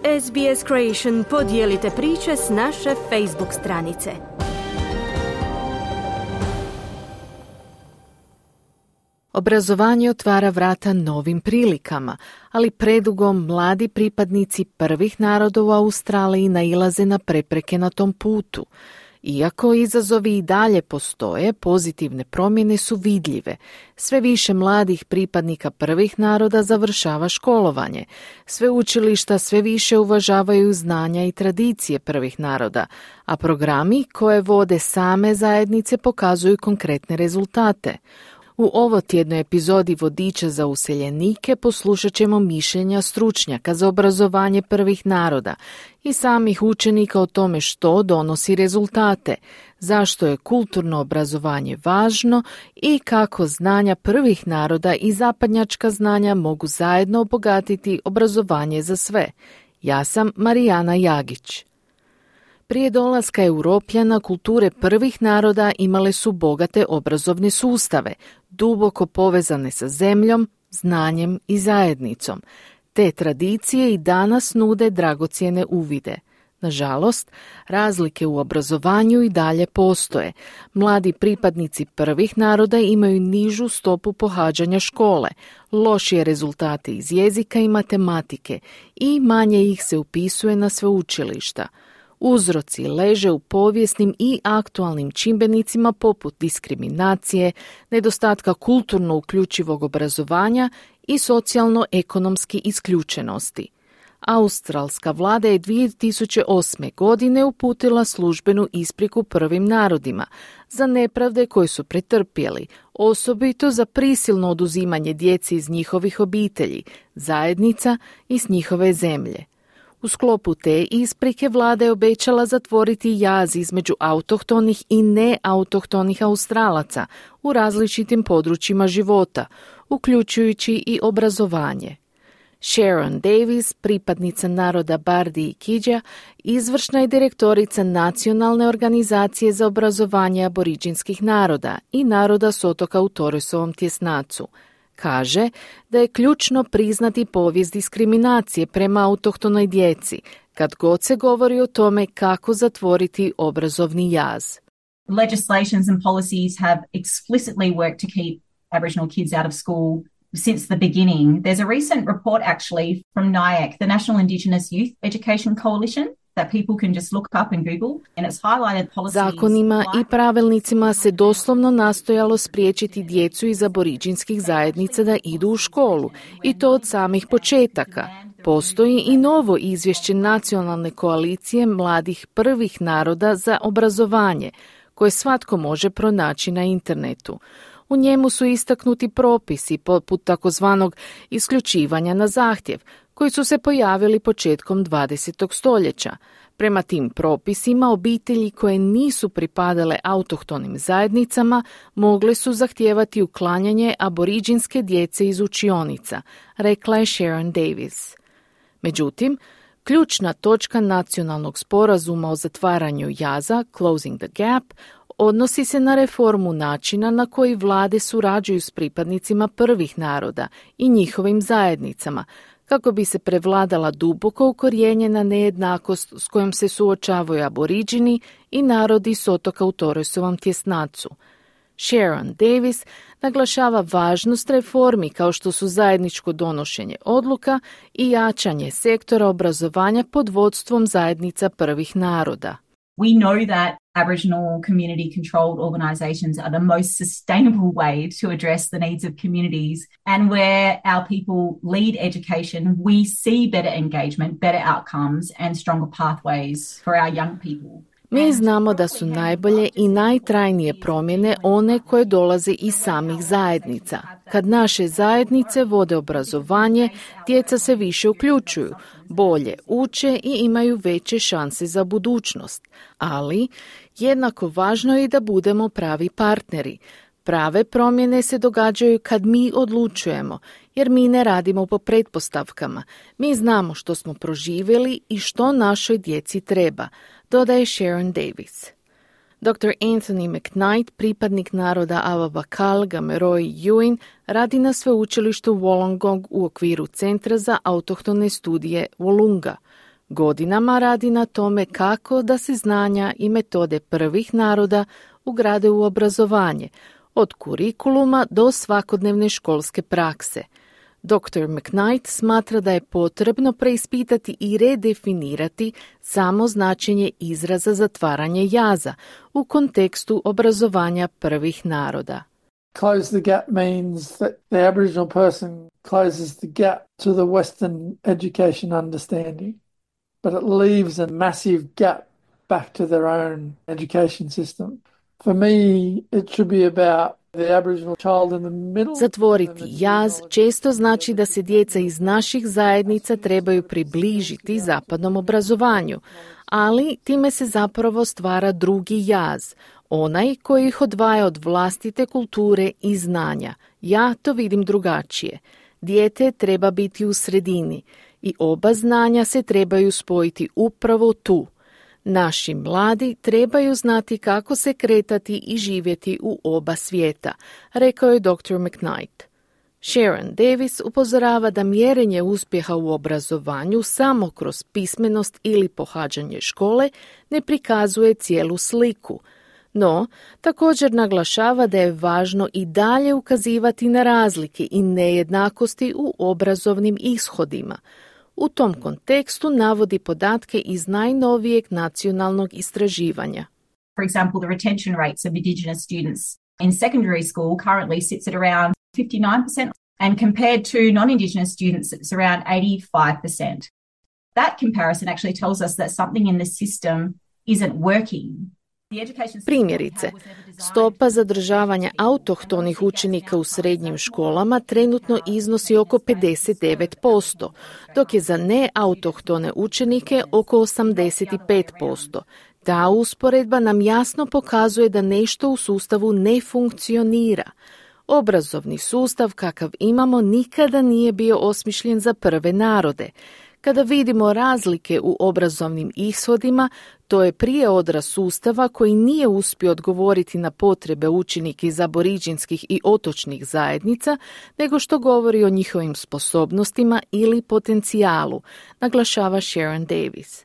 SBS Creation, podijelite priče s naše Facebook stranice. Obrazovanje otvara vrata novim prilikama, ali predugo mladi pripadnici prvih naroda u Australiji nailaze na prepreke na tom putu. Iako izazovi i dalje postoje, pozitivne promjene su vidljive. Sve više mladih pripadnika prvih naroda završava školovanje. Sveučilišta sve više uvažavaju znanja i tradicije prvih naroda, a programi koje vode same zajednice pokazuju konkretne rezultate. U ovotjednoj epizodi Vodiča za useljenike poslušat ćemo mišljenja stručnjaka za obrazovanje prvih naroda i samih učenika o tome što donosi rezultate, zašto je kulturno obrazovanje važno i kako znanja prvih naroda i zapadnjačka znanja mogu zajedno obogatiti obrazovanje za sve. Ja sam Marijana Jagić. Prije dolaska Europljana kulture prvih naroda imale su bogate obrazovne sustave, duboko povezane sa zemljom, znanjem i zajednicom. Te tradicije i danas nude dragocjene uvide. Nažalost, razlike u obrazovanju i dalje postoje. Mladi pripadnici prvih naroda imaju nižu stopu pohađanja škole, lošije rezultate iz jezika i matematike i manje ih se upisuje na sveučilišta. Uzroci leže u povijesnim i aktualnim čimbenicima poput diskriminacije, nedostatka kulturno uključivog obrazovanja i socijalno-ekonomske isključenosti. Australska vlada je 2008. godine uputila službenu ispriku prvim narodima za nepravde koje su pretrpjeli, osobito za prisilno oduzimanje djece iz njihovih obitelji, zajednica i s njihove zemlje. U sklopu te isprike vlada je obećala zatvoriti jaz između autohtonih i neautohtonih Australaca u različitim područjima života, uključujući i obrazovanje. Sharon Davis, pripadnica naroda Bardi i Kidja, izvršna je direktorica Nacionalne organizacije za obrazovanje aboriđinskih naroda i naroda s otoka u Torresovom tjesnacu. Kaže da je ključno priznati povijest diskriminacije prema autohtonoj djeci, kad god se govori o tome kako zatvoriti obrazovni jaz. Legislations and policies have explicitly worked to keep Aboriginal kids out of school since the beginning. There's a recent report actually from NIAC, the National Indigenous Youth Education Coalition, that people can just look up and Google, and it's highlighted policies. Zakonima i pravilnicima se doslovno nastojalo spriječiti djecu iz aboriđinskih zajednica da idu u školu, i to od samih početaka. Postoji i novo izvješće Nacionalne koalicije mladih prvih naroda za obrazovanje, koje svatko može pronaći na internetu. U njemu su istaknuti propisi poput takozvanog isključivanja na zahtjev, koji su se pojavili početkom 20. stoljeća. Prema tim propisima, obitelji koje nisu pripadale autohtonim zajednicama mogle su zahtijevati uklanjanje aboriđinske djece iz učionica, rekla je Sharon Davis. Međutim, ključna točka nacionalnog sporazuma o zatvaranju jaza, Closing the Gap, odnosi se na reformu načina na koji vlade surađuju s pripadnicima prvih naroda i njihovim zajednicama, kako bi se prevladala duboko ukorijenjena nejednakost s kojom se suočavaju aboriđini i narodi s otoka u Torresovom tjesnacu. Sharon Davis naglašava važnost reformi kao što su zajedničko donošenje odluka i jačanje sektora obrazovanja pod vodstvom zajednica prvih naroda. We know that Aboriginal community-controlled organisations are the most sustainable way to address the needs of communities, and where our people lead education, we see better engagement, better outcomes and stronger pathways for our young people. Mi znamo da su najbolje i najtrajnije promjene one koje dolaze iz samih zajednica. Kad naše zajednice vode obrazovanje, djeca se više uključuju, bolje uče i imaju veće šanse za budućnost. Ali jednako važno je i da budemo pravi partneri. Prave promjene se događaju kad mi odlučujemo, jer mi ne radimo po pretpostavkama. Mi znamo što smo proživjeli i što našoj djeci treba, dodaje Sharon Davis. Dr. Anthony McKnight, pripadnik naroda Awabakal, Gameroi i Yuin, radi na sveučilištu Wollongong u okviru Centra za autohtone studije Wollonga. Godinama radi na tome kako da se znanja i metode prvih naroda ugrade u obrazovanje, od kurikuluma do svakodnevne školske prakse. Dr. McKnight smatra da je potrebno preispitati i redefinirati samo značenje izraza zatvaranje jaza u kontekstu obrazovanja prvih naroda. Close the gap means that the Aboriginal person closes the gap to the Western education understanding, but it leaves a massive gap back to their own education system. For me, it should be about the Aboriginal child in the middle. Zatvoriti jaz često znači da se djeca iz naših zajednica trebaju približiti zapadnom obrazovanju, ali time se zapravo stvara drugi jaz, onaj koji ih odvaja od vlastite kulture i znanja. Ja to vidim drugačije. Dijete treba biti u sredini i oba znanja se trebaju spojiti upravo tu. Naši mladi trebaju znati kako se kretati i živjeti u oba svijeta, rekao je dr. McKnight. Sharon Davis upozorava da mjerenje uspjeha u obrazovanju samo kroz pismenost ili pohađanje škole ne prikazuje cijelu sliku, no također naglašava da je važno i dalje ukazivati na razlike i nejednakosti u obrazovnim ishodima. U tom kontekstu navodi podatke iz najnovijeg nacionalnog istraživanja. For example, the retention rates of Indigenous students in secondary school currently sits at around 59%, and compared to non-Indigenous students, it's around 85%. That comparison actually tells us that something in the system isn't working. Primjerice, stopa zadržavanja autohtonih učenika u srednjim školama trenutno iznosi oko 59%, dok je za neautohtone učenike oko 85%. Ta usporedba nam jasno pokazuje da nešto u sustavu ne funkcionira. Obrazovni sustav kakav imamo nikada nije bio osmišljen za prve narode. Kada vidimo razlike u obrazovnim ishodima, to je prije odraz sustava koji nije uspio odgovoriti na potrebe učenika iz aboriđinskih i otočnih zajednica, nego što govori o njihovim sposobnostima ili potencijalu, naglašava Sharon Davis.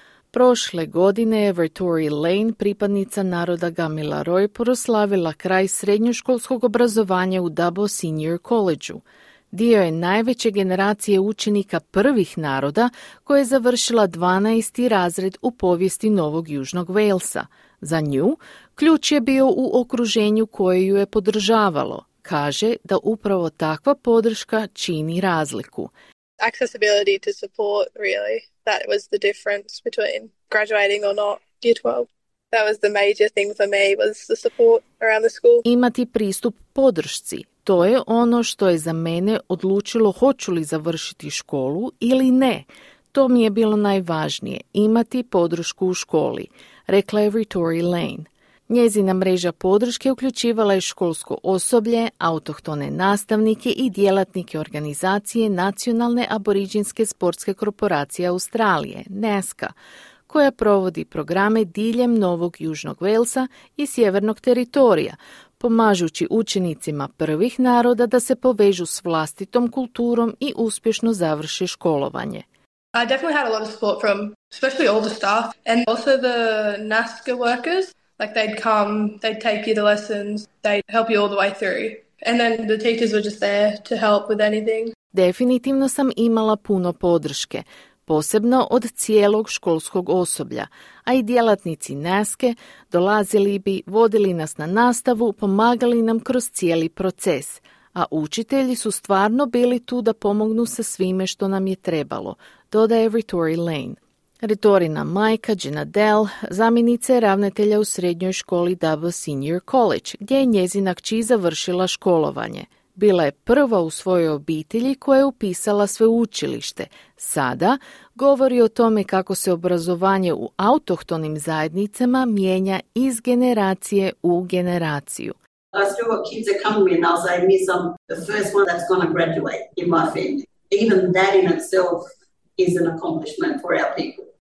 Prošle godine je Victoria Lane, pripadnica naroda Gamilaroi, proslavila kraj srednjoškolskog obrazovanja u Dubbo Senior College-u. Dio je najveće generacije učenika prvih naroda koja je završila 12. razred u povijesti Novog Južnog Walesa. Za nju ključ je bio u okruženju koje ju je podržavalo. Kaže da upravo takva podrška čini razliku. Accessibility to support, really. That was the difference between graduating or not, year 12. That was the major thing for me, was the support around the school. Imati pristup podršci. To je ono što je za mene odlučilo hoću li završiti školu ili ne. To mi je bilo najvažnije, imati podršku u školi, rekla je Victoria Lane. Njezina mreža podrške uključivala je školsko osoblje, autohtone nastavnike i djelatnike organizacije Nacionalne aboriđinske sportske korporacije Australije, NASCA, koja provodi programe diljem Novog Južnog Walesa i Sjevernog teritorija, pomažući učenicima prvih naroda da se povežu s vlastitom kulturom i uspješno završe školovanje. I definitely had a lot of support from especially all the staff and also the NASCA workers. Like they'd come, they'd take you to lessons, they'd help you all the way through. And then the teachers were just there to help with anything. Definitivno sam imala puno podrške, posebno od cijelog školskog osoblja, a i djelatnici NASCA dolazili bi, vodili nas na nastavu, pomagali nam kroz cijeli proces, a učitelji su stvarno bili tu da pomognu sa svime što nam je trebalo, dodaje Victoria Lane. Ritorina majka Gina Dell, zamjenica je ravnatelja u srednjoj školi Dubbo Senior College, gdje je njezina kći završila školovanje. Bila je prva u svojoj obitelji koja je upisala sveučilište. Sada govori o tome kako se obrazovanje u autohtonim zajednicama mijenja iz generacije u generaciju. I still got kids that come to me and they'll say, Miss, I'm the first one that's going to graduate in my family. Even that in itself is an accomplishment for our people.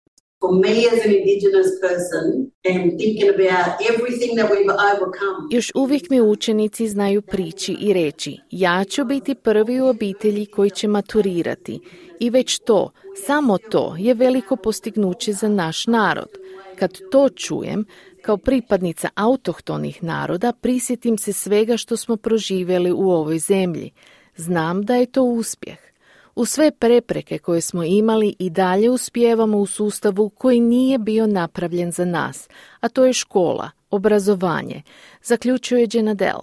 For me as an Indigenous person and thinking about everything that we've overcome. Još uvijek mi učenici znaju prići i reći, ja ću biti prvi u obitelji koji će maturirati. I već to, samo to je veliko postignuće za naš narod. Kad to čujem, kao pripadnica autohtonih naroda, prisjetim se svega što smo proživjeli u ovoj zemlji. Znam da je to uspjeh. U sve prepreke koje smo imali i dalje uspijevamo u sustavu koji nije bio napravljen za nas, a to je škola, obrazovanje, zaključuje Jenadel.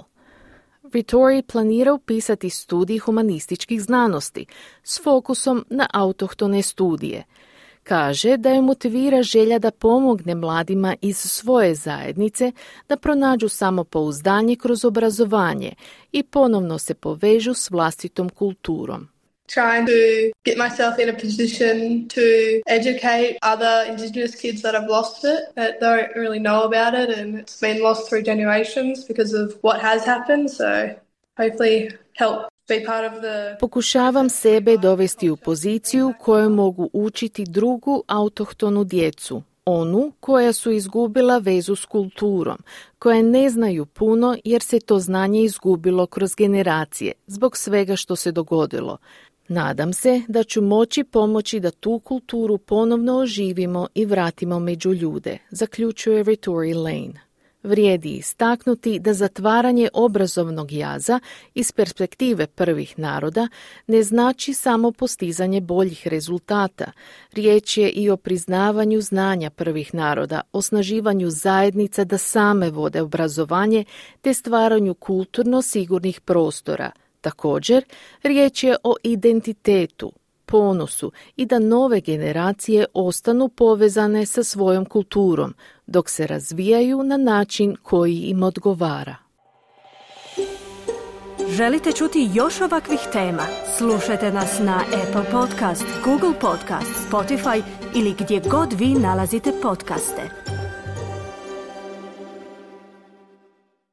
Vittori planira upisati studij humanističkih znanosti s fokusom na autohtone studije. Kaže da je motivira želja da pomogne mladima iz svoje zajednice da pronađu samopouzdanje kroz obrazovanje i ponovno se povežu s vlastitom kulturom. Trying to get myself in a position to educate other Indigenous kids that have lost it, that don't really know about it, and it's been lost through generations because of what has happened, so hopefully help be part of the... Pokušavam sebe dovesti u poziciju koju mogu učiti drugu autohtonu djecu, onu koja su izgubila vezu s kulturom, koje ne znaju puno jer se to znanje izgubilo kroz generacije zbog svega što se dogodilo. Nadam se da ću moći pomoći da tu kulturu ponovno oživimo i vratimo među ljude, zaključuje Vittori Lane. Vrijedi istaknuti da zatvaranje obrazovnog jaza iz perspektive prvih naroda ne znači samo postizanje boljih rezultata. Riječ je i o priznavanju znanja prvih naroda, osnaživanju zajednica da same vode obrazovanje te stvaranju kulturno sigurnih prostora. Također, riječ je o identitetu, ponosu i da nove generacije ostanu povezane sa svojom kulturom, dok se razvijaju na način koji im odgovara. Želite čuti još ovakvih tema? Slušajte nas na Apple Podcast, Google Podcast, Spotify ili gdje god vi nalazite podcaste.